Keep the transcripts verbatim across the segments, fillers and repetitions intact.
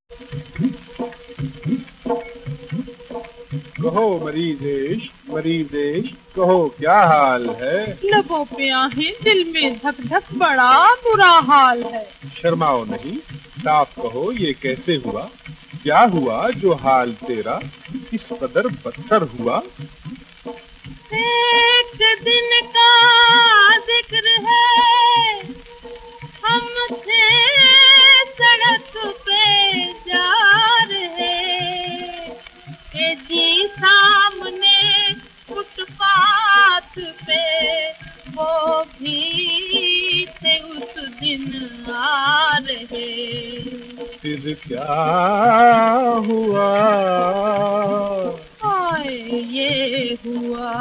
कहो मरीजेश, मरीजेश, कहो क्या हाल है? लबों पे आहें, दिल में धक धक, बड़ा बुरा हाल है। शर्माओ नहीं, साफ कहो ये कैसे हुआ? क्या हुआ जो हाल तेरा इस कदर बदतर हुआ? एक दिन का जिक्र है, हम थे सड़क पे जा रहे, ए जी सामने फुटपाथ पे वो भी थे उस दिन आ रहे। फिर क्या हुआ? हाय ये हुआ,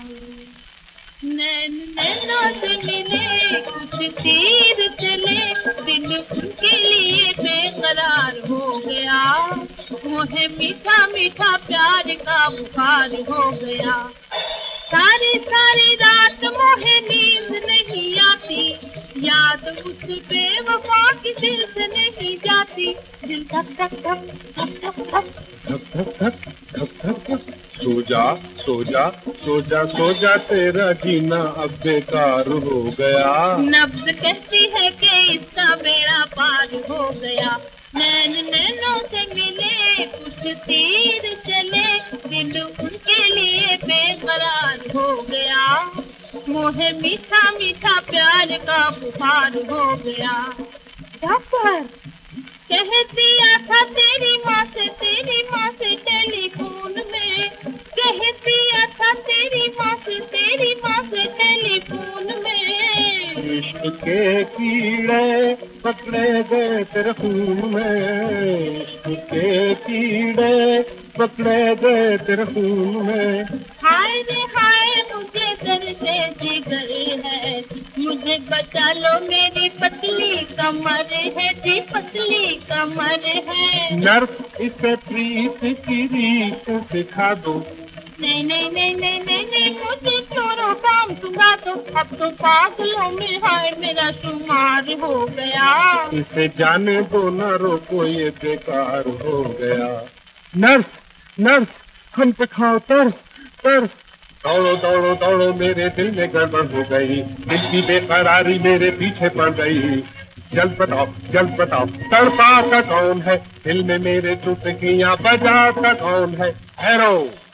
नैन नैनों से मिले, कुछ तीर चले, दिल उनके लिए बेकरार हो गया, मोहे मीठा मीठा प्यार का बुखार हो गया। सारी सारी रात मोहे नींद नहीं आती, याद उस बेवफा की दिल से नहीं जाती, दिल धक धक धक धक धक धक धक धक धक धक धक धक। सो जा सो जा सो जा सो जा, तेरा जीना अब बेकार हो गया। नब्ज कहती है कि इसका बेड़ा पार हो गया, नैन नैनों से मिले, कुछ तीर चले, दिल उनके लिए बेकरार हो गया, मोहे मीठा मीठा प्यार का बुखार हो गया। डॉक्टर कह दिया था तेरी माँ से, तेरी माँ से टेलीफोन में, कह दिया था तेरी माँ से, तेरी माँ से टेलीफोन में। इश्क के कीड़े पकड़े गए तेरे खून में, इश्क के कीड़े पकड़े गए तेरे खून में। हाय रे हाय मुझे दर्द जिगर है, मुझे बचा लो मेरी पतली कमर है जी, पतली कमर है। नर्स इसे प्रीत की रीत सिखा दो। नहीं नहीं नहीं नहीं नहीं नहीं, मुझे चोरों काम सुना दो, अब तो पागलों में हाय मेरा शुमार हो गया। इसे जाने दो ना रोको, ये बेकार हो गया। नर्स नर्स, हम पे खाओ तरस तरस। दौड़ो दौड़ो दौड़ो, मेरे दिल में गड़बड़ हो गई, दिल की बेकरारी मेरे पीछे पड़ गई। जल्द बताओ जल्द बताओ, तड़पाता कौन है दिल में मेरे, चुटकियां बजाता कौन है? हैरो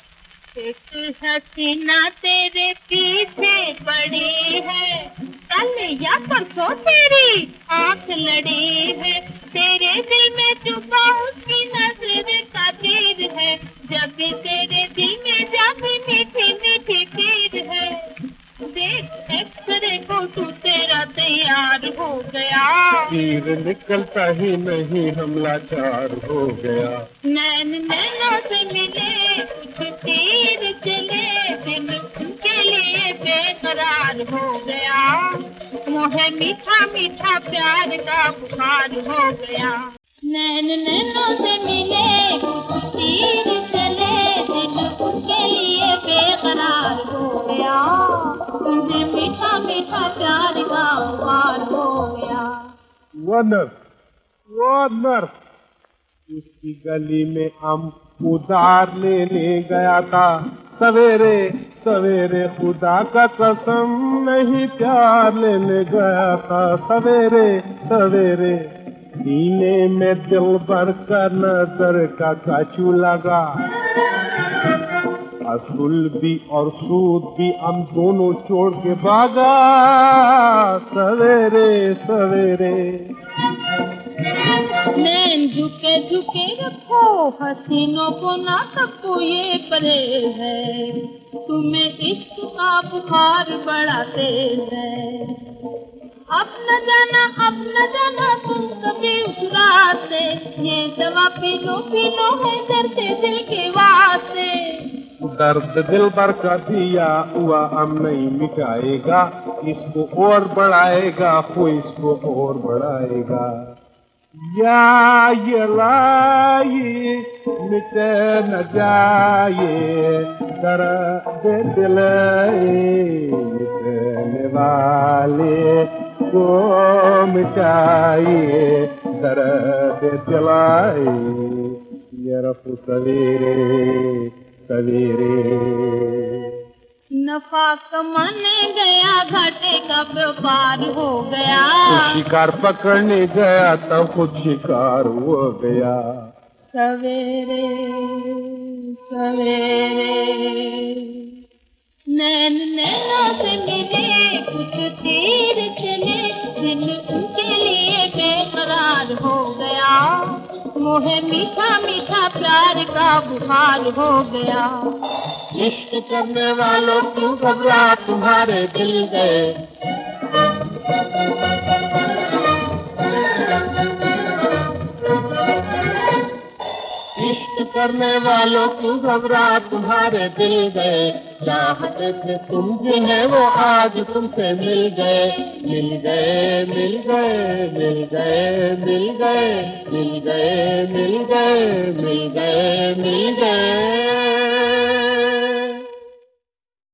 एक हसीना तेरे पीछे पड़ी है, कल या परसों तेरी आंख लड़ी है, तेरे दिल में छुपा उसकी नजर का तीर है, जब भी तेरे दिल में जाती मीठी मीठी पीर है। देख एक्सरे फोटो तेरा तैयार हो गया, तीर निकलता ही नहीं, हमला चार हो गया। नैन नैनों से मिले, कुछ तीर चले, दिल उनके लिए बेकरार हो गया, मोहे मीठा मीठा प्यार का बुखार हो गया। नैन नैनों से मिले, कुछ तीर चले, दिल उनके लिए बेकरार हो गया, मुझे मीठा मीठा प्यार का बुखार हो गया। वो नर्स वो नर्स, उसकी गली में हम उधार लेने गया था, सवेरे सवेरे खुदा का कसम नहीं प्यार लेने गया था, सवेरे सवेरे सीने में दिल भर का नजर का काचू लगा, असूल भी और सूद भी हम दोनों छोड़ के भागा, सवेरे सवेरे। नैन झुके झुके रखो, हसीनों को ना तको, ये परहेज है, तुम्हें इश्क का बुखार बड़ा तेज है। अब न जाना अब न जाना तुम कभी उस रात से, ये दवा पी लो पी लो है डरते दिल के वास्ते। दर्द दिल भर का दिया हुआ हम नहीं मिटाएगा, इसको और बढ़ाएगा, वो इसको और बढ़ाएगा। या ये लाई मिटे न जाए, दर्द दिल मिटने वाले को मिटाइए दर्द दिलाई ये रफ़ू सवेरे सवेरे नफा कमाने गया घाटे का व्यापार हो गया शिकार पकड़ने गया तब खुद शिकार हो गया सवेरे सवेरे नैन नैनों से मिले कुछ तीर चले दिल उनके लिए बेकरार हो गया मोहे मीठा मीठा प्यार का बुखार हो गया इश्क करने वालों क्यों घबरा तुम्हारे दिल गए इश्क करने वालों क्यों घबरा तुम्हारे दिल गए चाहते थे तुम जिन्हें वो आज तुमसे मिल गए मिल गए मिल गए मिल गए मिल गए मिल गए मिल गए मिल गए मिल गए